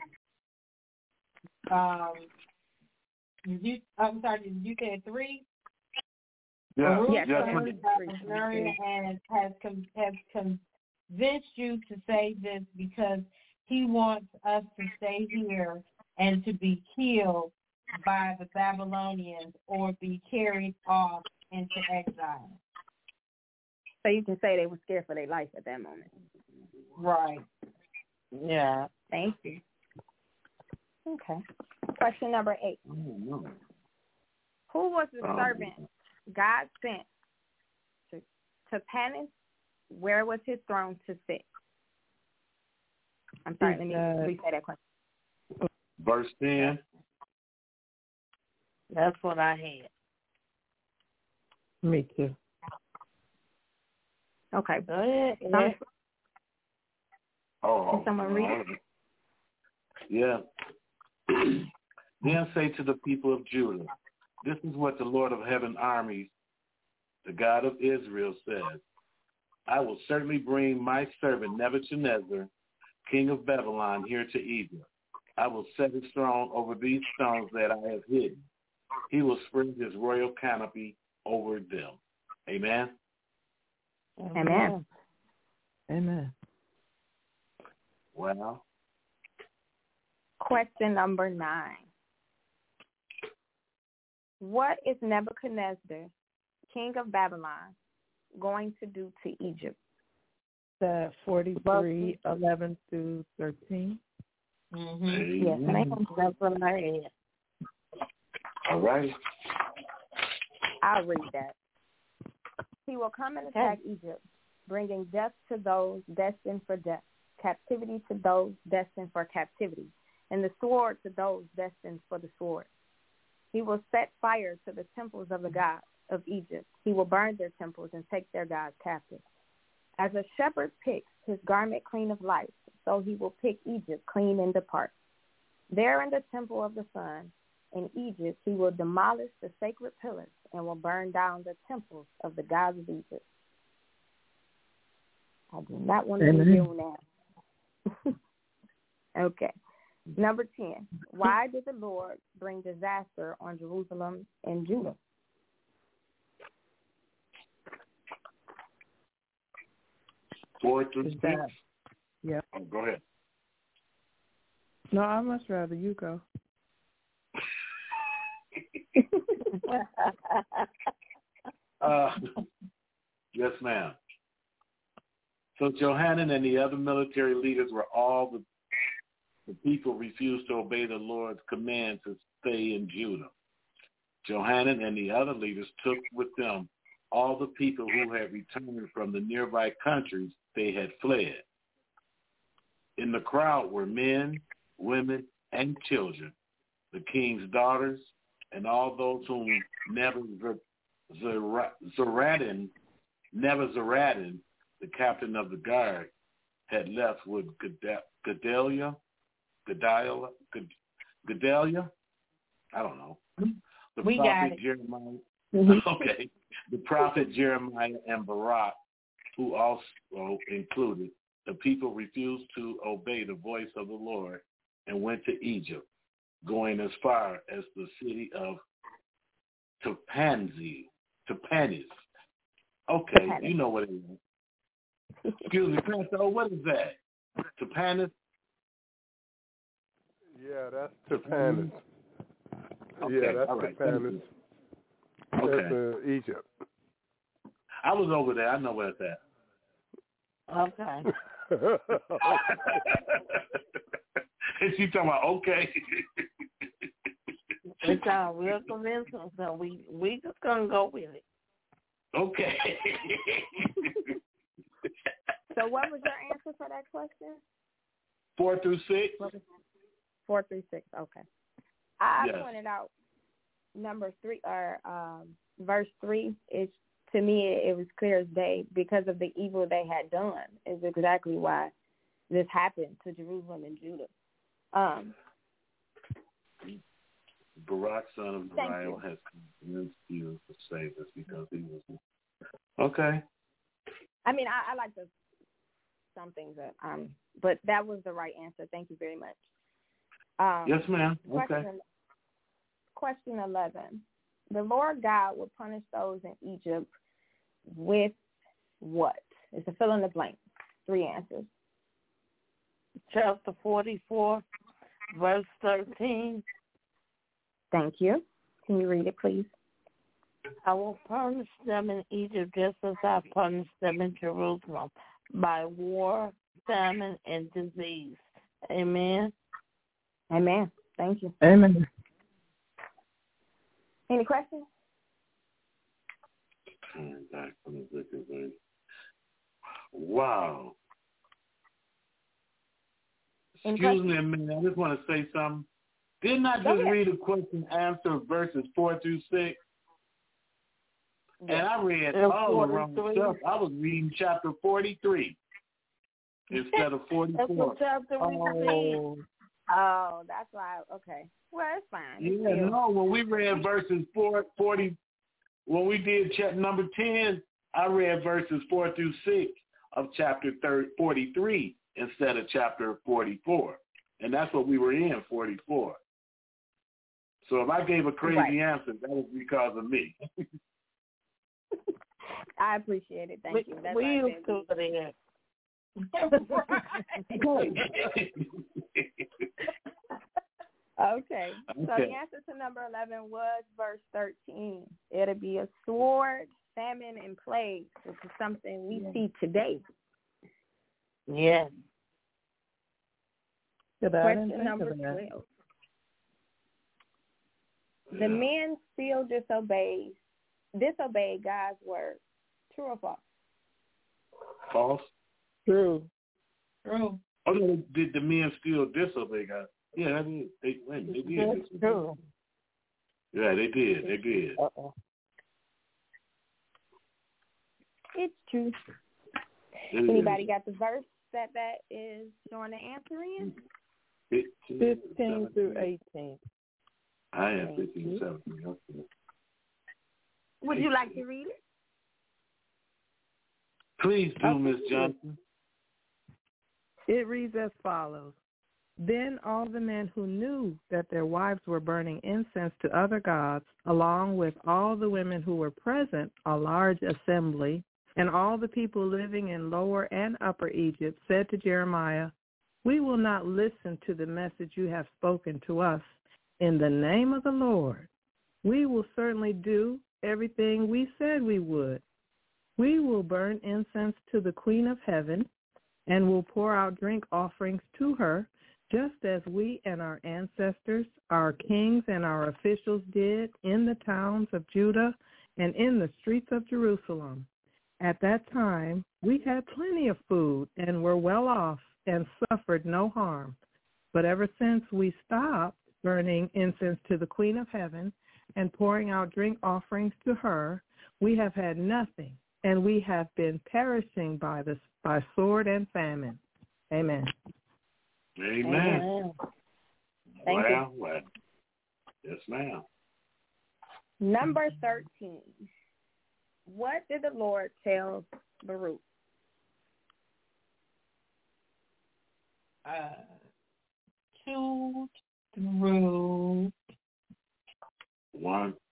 Um, did you? I'm sorry. Did you say three? Yeah. Baruch, Yes. son of Neriah, and has com- has convinced you to say this because he wants us to stay here and to be killed by the Babylonians or be carried off into exile. So you can say they were scared for their life at that moment. Right. Yeah. Thank you. Okay. Question number eight. Oh, Who was the um, servant God sent to Tapanhes? Where was his throne to sit? I'm sorry, let me uh, re-say that question. Verse ten. That's what I had. Me too. Okay. Go ahead. Some, oh, Can someone read it? Yeah. Then say to the people of Judah, this is what the Lord of heaven armies, the God of Israel, says. I will certainly bring my servant Nebuchadnezzar, king of Babylon, here to Egypt. I will set his throne over these stones that I have hidden. He will spread his royal canopy over them. Amen? Amen. Amen. Well. Question number nine. What is Nebuchadnezzar, king of Babylon, going to do to Egypt? The forty-three, eleven through thirteen. Mm-hmm. Yes, ma'am. That's what I had. All right. I'll read that. He will come and attack okay. Egypt, bringing death to those destined for death, captivity to those destined for captivity, and the sword to those destined for the sword. He will set fire to the temples of the gods of Egypt. He will burn their temples and take their gods captive. As a shepherd picks his garment clean of lice, so he will pick Egypt clean and depart. There in the temple of the sun, in Egypt, he will demolish the sacred pillars and will burn down the temples of the gods of Egypt. I do not want to be here now. Okay. Number ten. Why did the Lord bring disaster on Jerusalem and Judah? Four through six. Yeah. Oh, go ahead. No, I much rather you go. uh, yes, ma'am. So Johanan and the other military leaders were all the, the people refused to obey the Lord's command to stay in Judah. Johanan and the other leaders took with them all the people who had returned from the nearby countries they had fled. In the crowd were men, women, and children, the king's daughters, and all those whom Nebuzaradan, Nebuzaradan, the captain of the guard, had left with Gedaliah, Gedaliah, Gedaliah, I don't know, the we prophet Jeremiah, okay, the prophet Jeremiah and Barak, who also included. The people refused to obey the voice of the Lord and went to Egypt, going as far as the city of Tahpanhes. Tahpanhes. Okay, Tahpanhes. You know what it is. Excuse me, Pastor, what is that? Tahpanhes? Yeah, that's Tahpanhes. Okay, yeah, that's right. Tahpanhes. Okay. That's uh, Egypt. I was over there. I know where it's at. Okay. And she talking about okay. It sounds real convincing, so we we just gonna go with it. Okay. So what was your answer for that question? Four through six. Four through six. Okay. I yes. pointed out number three or um, verse three is. To me, it was clear as day because of the evil they had done is exactly why this happened to Jerusalem and Judah. Um, Barak, son of Neriah, has convinced you to say this because he was okay. I mean, I, I like the some things, that, um, but that was the right answer. Thank you very much. Um, yes, ma'am. Okay. Question, question eleven. The Lord God will punish those in Egypt with what? It's a fill in the blank. Three answers. Chapter forty-four, verse thirteen. Thank you. Can you read it, please? I will punish them in Egypt just as I punished them in Jerusalem by war, famine, and disease. Amen. Amen. Thank you. Amen. Any questions? Wow. Any Excuse questions? me a minute. I just want to say something. Didn't I just read a question answer verses four through six? Yes. And I read all the wrong stuff. I was reading chapter forty-three instead of forty-four. That's what chapter oh. oh, that's why. Okay. Well, it's fine. It's yeah, still. no, when we read verses four, forty, when we did chapter number ten, I read verses four through six of chapter forty-three instead of chapter forty-four. And that's what we were in, forty-four. So if I gave a crazy right. answer, that was because of me. I appreciate it. Thank we, you. That's we used to it. Okay. So the answer to number eleven was verse thirteen. It'll be a sword, famine, and plague, which is something we see today. Yes. Question number twelve. The men still disobey, disobey God's word. True or false? False. True. True. Oh, no, did the men still disobey God? Yeah, they did. They, they did. That's true. Yeah, they did. They did. Uh-oh. It's true. Anybody got the verse that that is showing the answer in? fifteen through eighteen. I have fifteen, seventeen. Okay. Would you like to read it? Please do, Miss Johnson. It reads as follows. Then all the men who knew that their wives were burning incense to other gods, along with all the women who were present, a large assembly, and all the people living in Lower and Upper Egypt, said to Jeremiah, we will not listen to the message you have spoken to us. In the name of the Lord, we will certainly do everything we said we would. We will burn incense to the Queen of Heaven and will pour out drink offerings to her, just as we and our ancestors, our kings and our officials did in the towns of Judah and in the streets of Jerusalem. At that time, we had plenty of food and were well off and suffered no harm. But ever since we stopped burning incense to the Queen of Heaven and pouring out drink offerings to her, we have had nothing, and we have been perishing by the by sword and famine. Amen. Amen. Amen. Thank well, you. well. Yes, ma'am. Number thirteen. What did the Lord tell Baruch? Uh, two through one.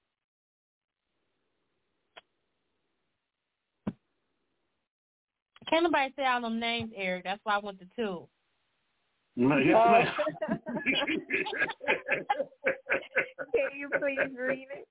Can't nobody say all them names, Eric. That's why I went to two. No, yes, Oh. ma'am. Can you please read it?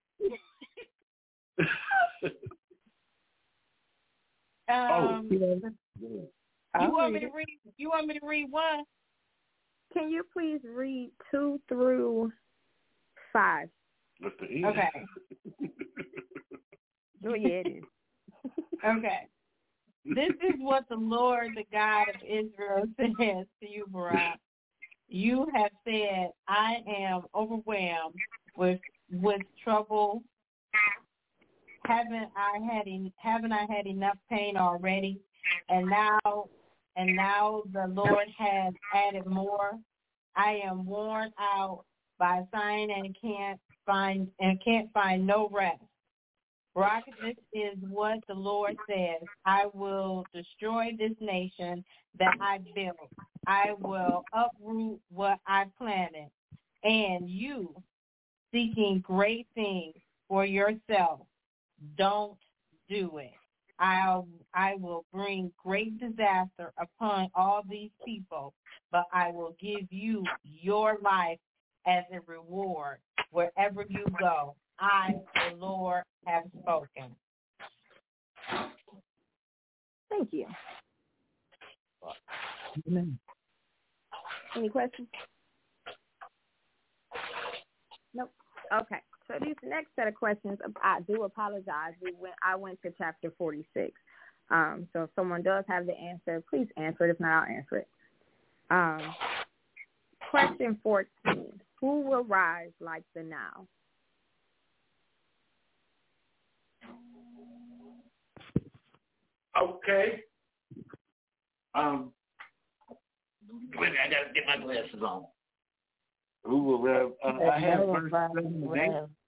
Um, oh, you I'll want me read to it. read? You want me to read one? Can you please read two through five? What's the end? Okay. Oh, yeah, it is. Okay. This is what the Lord, the God of Israel, says to you, Barak. You have said, I am overwhelmed with with trouble. Haven't I had en- haven't I had enough pain already? And now and now the Lord has added more. I am worn out by sighing and can't find and can't find no rest. Barak, this is what the Lord says. I will destroy this nation that I built. I will uproot what I planted. And you, seeking great things for yourself, don't do it. I'll, I will bring great disaster upon all these people, but I will give you your life as a reward wherever you go. I, the Lord, have spoken. Thank you. Amen. Any questions? Nope. Okay. So these next set of questions, I do apologize. We went. I went to chapter forty-six. Um, so if someone does have the answer, please answer it. If not, I'll answer it. Um, question fourteen. Who will rise like the Nile? Okay. Um, wait a minute, I gotta get my glasses on. Who will rev? Uh, I have verse seven and eight.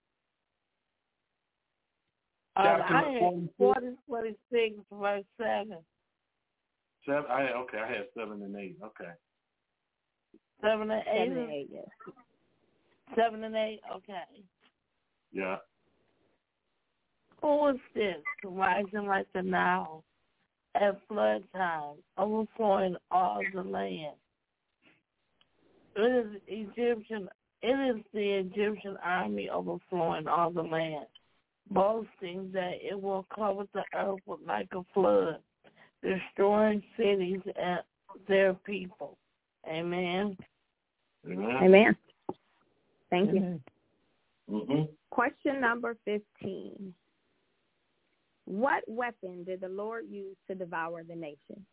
Uh, Chapter I had forty-six. forty, forty-six, verse seven. Seven. I okay. I have seven and eight. Okay. Seven and eight. Seven and eight, yes. Seven and eight. Okay. Yeah. Who is this rising like the Nile at flood time, overflowing all the land? It is Egyptian. It is the Egyptian army overflowing all the land, boasting that it will cover the earth with like a flood, destroying cities and their people. Amen. Amen. Amen. Thank you. Mm-hmm. Question number fifteen. What weapon did the Lord use to devour the nation?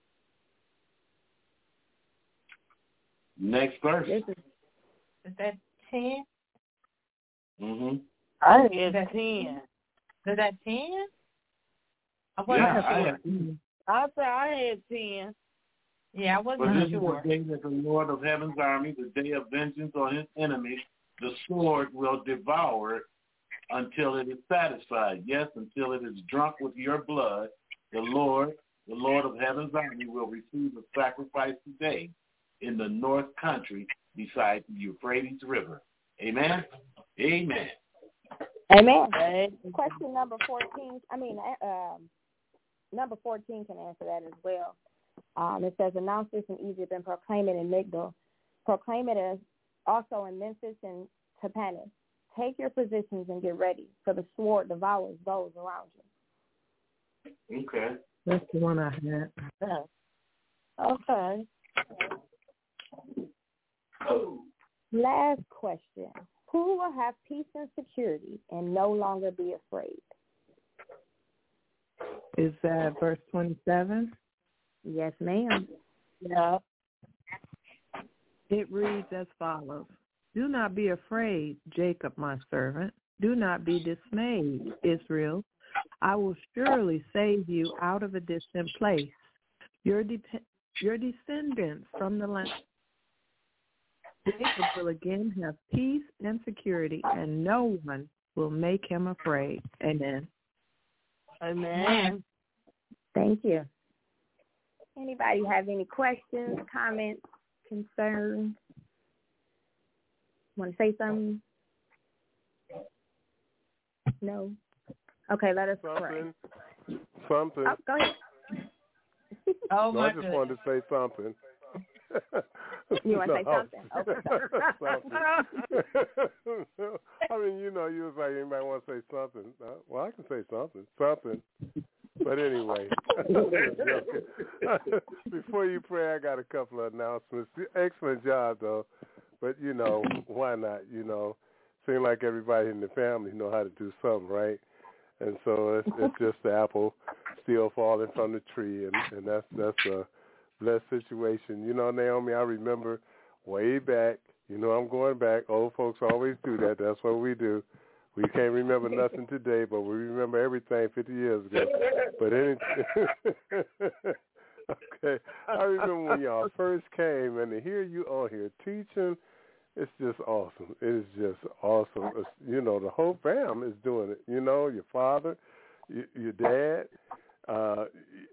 Next verse. This is, Is that ten? Mm-hmm. I had ten. Is that ten? I Yeah, wasn't I sure. have. I said I had ten. Yeah, I But wasn't this sure. is the day that the Lord of Heaven's army, the day of vengeance on his enemies, the sword will devour it until it is satisfied. Yes, until it is drunk with your blood. The Lord, the Lord of Heaven's army, will receive a sacrifice today in the north country beside the Euphrates River. Amen? Amen. Amen. Question number fourteen, I mean, uh, um, number fourteen can answer that as well. Um, it says, announce this in Egypt and proclaim it in Migdol. Proclaim it as also in Memphis and Tapanhes. Take your positions and get ready, for the sword devours those around you. Okay. That's the one I had. Okay. Last question. Who will have peace and security and no longer be afraid? Is that verse twenty-seven? Yes, ma'am. Yeah. It reads as follows. Do not be afraid, Jacob, my servant. Do not be dismayed, Israel. I will surely save you out of a distant place, your, de- your descendants from the land. Jacob will again have peace and security, and no one will make him afraid. Amen. Amen. Thank you. Anybody have any questions, comments, concerns? Want to say something? No? Okay, let us something. pray. Something. Oh, go ahead. Oh, no, my I just goodness. wanted to say something. You want to say No. something? Okay. something. I mean, you know, you was like, anybody want to say something? Uh, well, I can say something. Something. But anyway, before you pray, I got a couple of announcements. Excellent job, though. But, you know, why not? You know, seem like everybody in the family know how to do something, right? And so it's, it's just the apple still falling from the tree, and, and that's that's a blessed situation. You know, Naomi, I remember way back, you know, I'm going back. Old folks always do that. That's what we do. We can't remember nothing today, but we remember everything fifty years ago. But any, okay, I remember when y'all first came, and to hear you on here teaching, it's just awesome. It is just awesome. It's, you know, the whole fam is doing it. You know, your father, your, your dad, uh,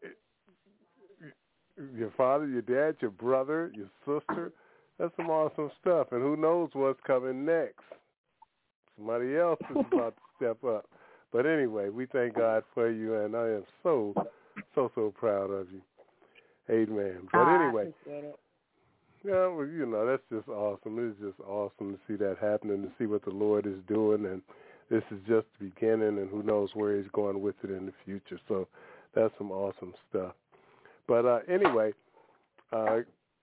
your father, your dad, your brother, your sister. That's some awesome stuff. And who knows what's coming next. Somebody else is about to step up. But anyway, we thank God for you, and I am so, so, so proud of you. Amen. But anyway, yeah, well, you know, that's just awesome. It's just awesome to see that happening, to see what the Lord is doing, and this is just the beginning, and who knows where he's going with it in the future. So that's some awesome stuff. But uh, anyway, uh,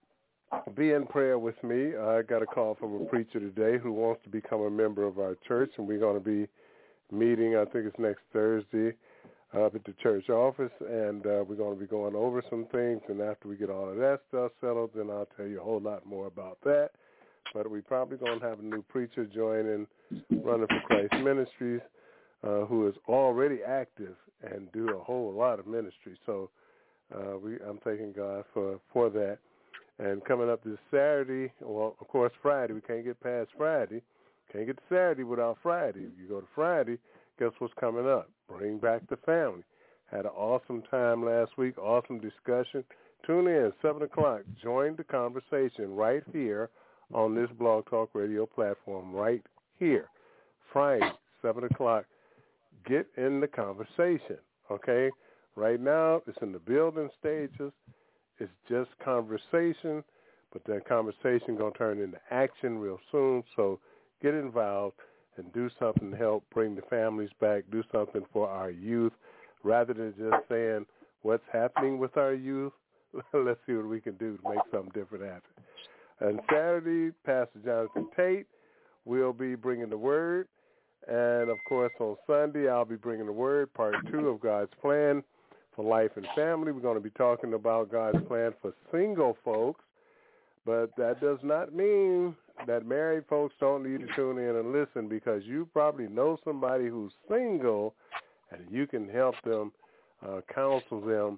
be in prayer with me. I got a call from a preacher today who wants to become a member of our church, and we're going to be meeting, I think it's next Thursday, up at the church office, and uh, we're going to be going over some things, and after we get all of that stuff settled, then I'll tell you a whole lot more about that. But we're probably going to have a new preacher joining Running for Christ Ministries, uh, who is already active and do a whole lot of ministry. So uh, we, I'm thanking God for, for that. And coming up this Saturday, well, of course, Friday. We can't get past Friday. Can't get to Saturday without Friday. If you go to Friday, guess what's coming up? Bring back the family. Had an awesome time last week, awesome discussion. Tune in, seven o'clock. Join the conversation right here on this Blog Talk Radio platform, right here. Friday, seven o'clock. Get in the conversation, okay? Right now, it's in the building stages. It's just conversation, but that conversation going to turn into action real soon. So get involved and do something to help bring the families back, do something for our youth, rather than just saying what's happening with our youth. Let's see what we can do to make something different happen. And Saturday, Pastor Jonathan Tate will be bringing the word. And, of course, on Sunday, I'll be bringing the word, part two of God's plan for life and family. We're going to be talking about God's plan for single folks, but that does not mean that married folks don't need to tune in and listen, because you probably know somebody who's single, and you can help them, uh, counsel them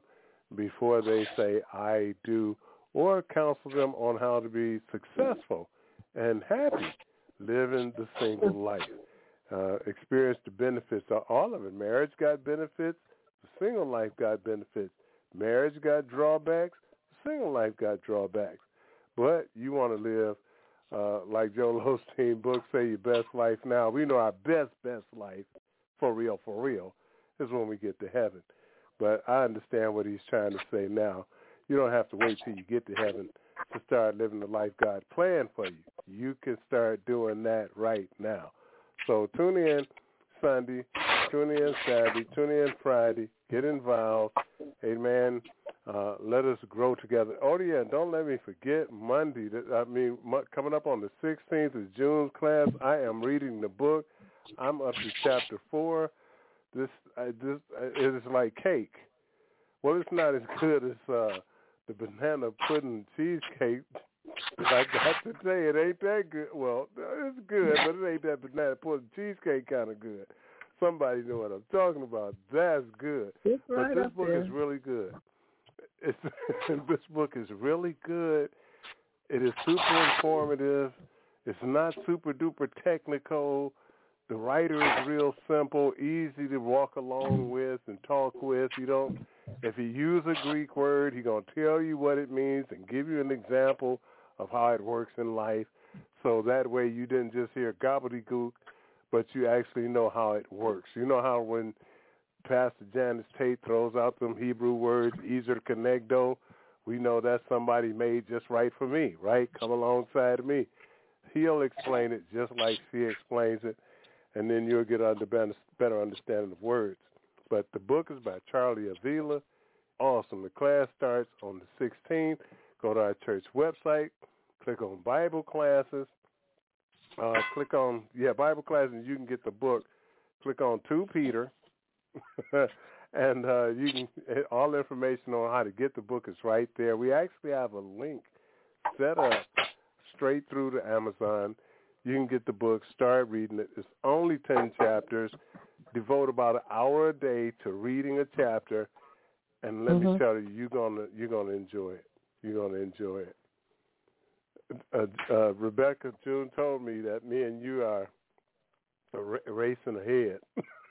before they say I do, or counsel them on how to be successful and happy living the single life. Uh, experience the benefits of all of it. Marriage got benefits. The single life got benefits. Marriage got drawbacks. The single life got drawbacks. But you want to live, uh, like Joel Osteen book say, your best life now. We know our best, best life, for real, for real, is when we get to heaven. But I understand what he's trying to say now. You don't have to wait till you get to heaven to start living the life God planned for you. You can start doing that right now. So tune in Sunday, tune in Saturday, tune in Friday, get involved. Amen. Uh, let us grow together. Oh, yeah, don't let me forget Monday. I mean, coming up on the sixteenth is June's class. I am reading the book. I'm up to chapter four. This, uh, this uh, it is like cake. Well, it's not as good as uh, the banana pudding cheesecake I got to say. It ain't that good. Well, it's good, but it ain't that banana pudding cheesecake kind of good. Somebody know what I'm talking about. That's good. It's but right this up book there. is really good. It's, this book is really good. It is super informative. It's not super duper technical. The writer is real simple, easy to walk along with and talk with. You don't, if you use a Greek word, he's gonna tell you what it means and give you an example of how it works in life. So that way you didn't just hear gobbledygook, but you actually know how it works. You know how when Pastor Janice Tate throws out them Hebrew words, ezer kenegdo, we know that's somebody made just right for me, right? Come alongside of me. He'll explain it just like she explains it, and then you'll get a better understanding of words. But the book is by Charlie Avila. Awesome. The class starts on the sixteenth. Go to our church website, click on Bible classes. Uh, click on, yeah, Bible classes, and you can get the book. Click on Second Peter, and uh, you can, all the information on how to get the book is right there. We actually have a link set up straight through to Amazon. You can get the book, start reading it. It's only ten chapters. Devote about an hour a day to reading a chapter, and let mm-hmm. me tell you, you're gonna you're gonna enjoy it. You're gonna enjoy it. Uh, uh, Rebecca June told me that me and you are r- racing ahead.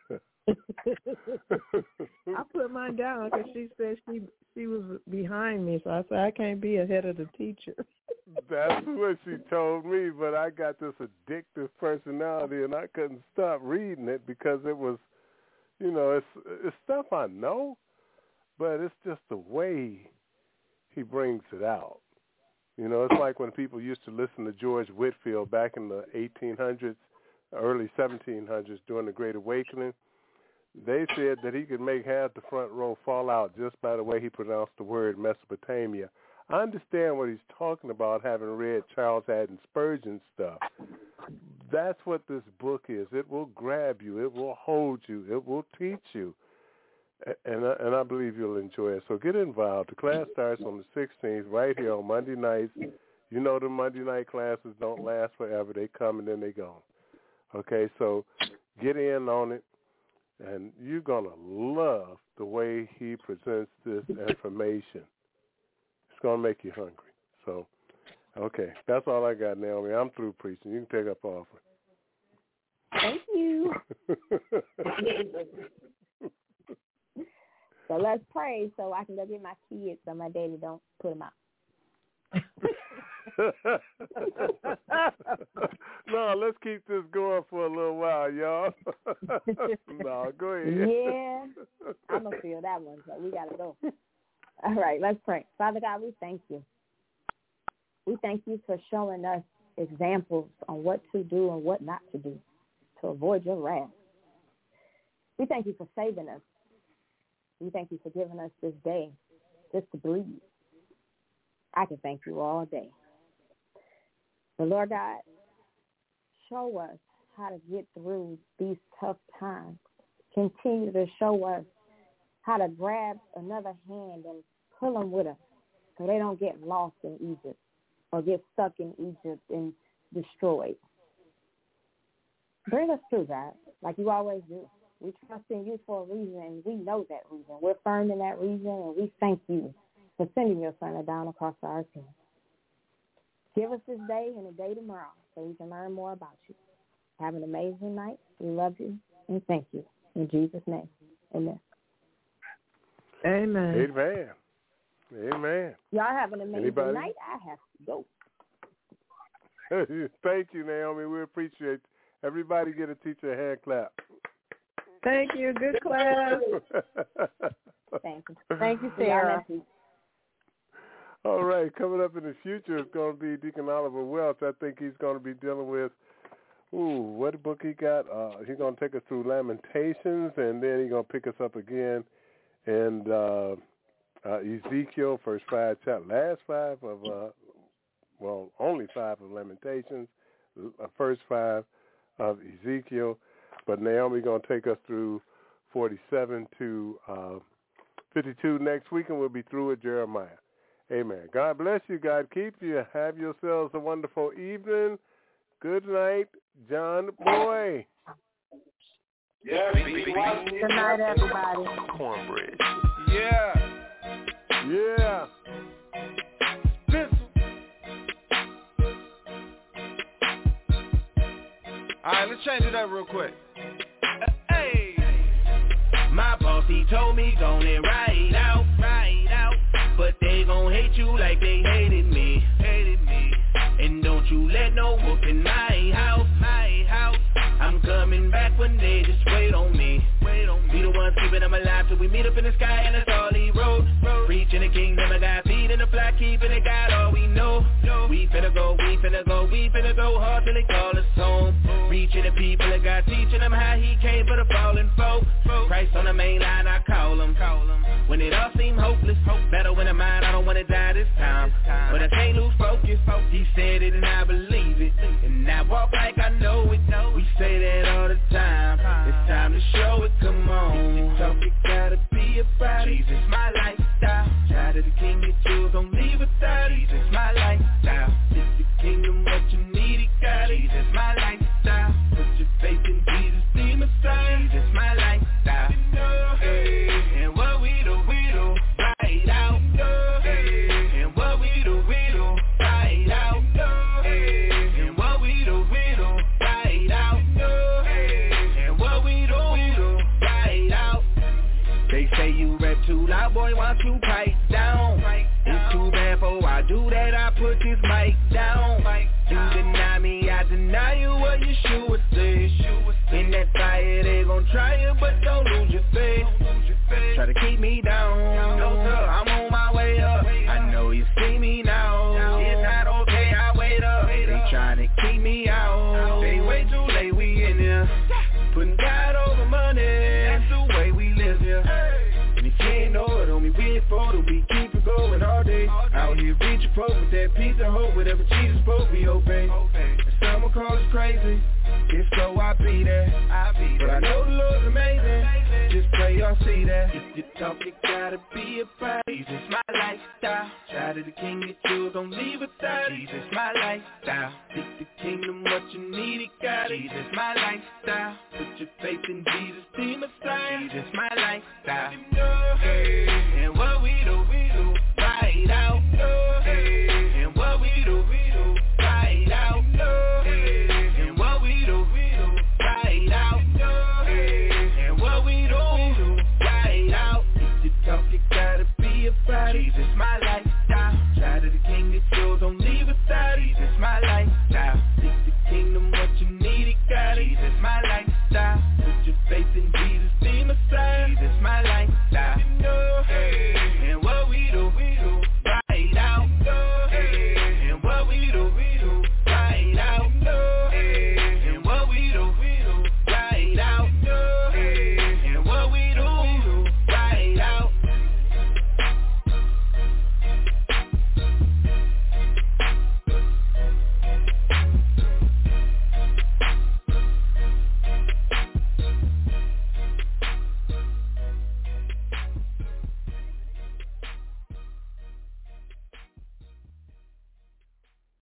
I put mine down because she said she she was behind me, so I said I can't be ahead of the teacher. That's what she told me, but I got this addictive personality, and I couldn't stop reading it because it was, you know, it's it's stuff I know, but it's just the way he brings it out. You know, it's like when people used to listen to George Whitefield back in the eighteen hundreds, early seventeen hundreds during the Great Awakening. They said that he could make half the front row fall out just by the way he pronounced the word Mesopotamia. I understand what he's talking about, having read Charles Haddon Spurgeon stuff. That's what this book is. It will grab you. It will hold you. It will teach you. And I, and I believe you'll enjoy it. So get involved. The class starts on the sixteenth right here on Monday nights. You know the Monday night classes don't last forever. They come and then they go. Okay, so get in on it, and you're going to love the way he presents this information. It's going to make you hungry. So, okay, that's all I got, Naomi. I'm through preaching. You can take up offering. Thank you. So let's pray so I can go get my kids so my daddy don't put them out. No, let's keep this going for a little while, y'all. No, go ahead. Yeah, I'm going to feel that one, so we got to go. All right, let's pray. Father God, we thank you. We thank you for showing us examples on what to do and what not to do to avoid your wrath. We thank you for saving us. We thank you for giving us this day just to breathe. I can thank you all day. But Lord God, show us how to get through these tough times. Continue to show us how to grab another hand and pull them with us so they don't get lost in Egypt or get stuck in Egypt and destroyed. Bring us through, God, like you always do. We trust in you for a reason, and we know that reason. We're firm in that reason, and we thank you for sending your son down across our sins. Give us this day and a day tomorrow so we can learn more about you. Have an amazing night. We love you and thank you. In Jesus' name, amen. Amen. Amen. Amen. Y'all have an amazing Anybody? night. I have to go. Thank you, Naomi. We appreciate it. Everybody get a teacher a hand clap. Thank you. Good class. Thank you. Thank you, Sarah. All right. Coming up in the future is going to be Deacon Oliver Welch. I think he's going to be dealing with, ooh, what book he got? Uh, he's going to take us through Lamentations, and then he's going to pick us up again and uh, uh, Ezekiel, first five chapters, last five of, uh, well, only five of Lamentations, uh, first five of Ezekiel. But Naomi's going to take us through forty-seven to uh, fifty-two next week, and we'll be through with Jeremiah. Amen. God bless you. God keep you. Have yourselves a wonderful evening. Good night, John Boy. Yeah, good night, everybody. Cornbread. Yeah. Yeah. All right, let's change it up real quick. Hey, my boss, he told me go and ride out, ride out. But they gon' hate you like they hated me, hated me. And don't you let no whoop in my house, my house. I'm coming back one day, just wait on me, wait on me. Be the one keeping them alive till we meet up in the sky and that's all he wrote. Reaching the kingdom, I got feet in the flat, keeping it, got all we know. We finna go, we finna go, we finna go hard till they call us home. Reaching the people, I got teaching them how he came for the fallen folk. Christ on the main line, I call him. When it all seemed hopeless, better when I'm mine, I don't wanna die this time. But I can't lose focus, he said it and I believe it. And I walk like I know it, we say that all the time. It's time to show it, come on. You talk, it gotta be about it. Jesus, my lifestyle. Child of the king, you choose, don't leave without it. Jesus, my lifestyle. It's the kingdom, what you need, it got it. Jesus, my lifestyle. Put your faith in Jesus, the Messiah. Jesus, my lifestyle. Hey, and what we do, we do, right out. Hey, and what we do, we do, right out. Hey, and what we do, we do, right out. Hey, and what we do, we do, right out. They say you rap too loud, boy, why don't you pipe down? It's too bad for I do that, I put this mic down. You deny me, I deny you, what you should say. In that fire, they gon' try it, but don't lose your faith. Try to keep me down, no sir, I'm on my way up. I know you see me now, it's not okay, I wait up. They tryna keep me out, they way too late, we in here. Putting God over money, that's the way we live here. And if you ain't know it, homie, we ain't for it, we keep it going all day. Out here reaching for with that peace and hope, whatever Jesus spoke, we obey. And some will call us crazy, if so, I be there. But I know the Lord's amazing, just pray y'all see that. If you talk, it gotta be about Jesus, my lifestyle. Child of the king, you choose, don't leave without it. Jesus, my lifestyle. It's the kingdom, what you need, it got it. Jesus, my lifestyle. Put your faith in Jesus, the Messiah. Jesus, my lifestyle. Hey, and